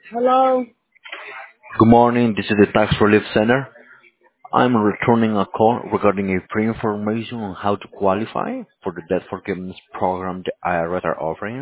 Hello. Good morning. This is the Tax Relief Center. I'm returning a call regarding a free information on how to qualify for the debt forgiveness program the IRS are offering.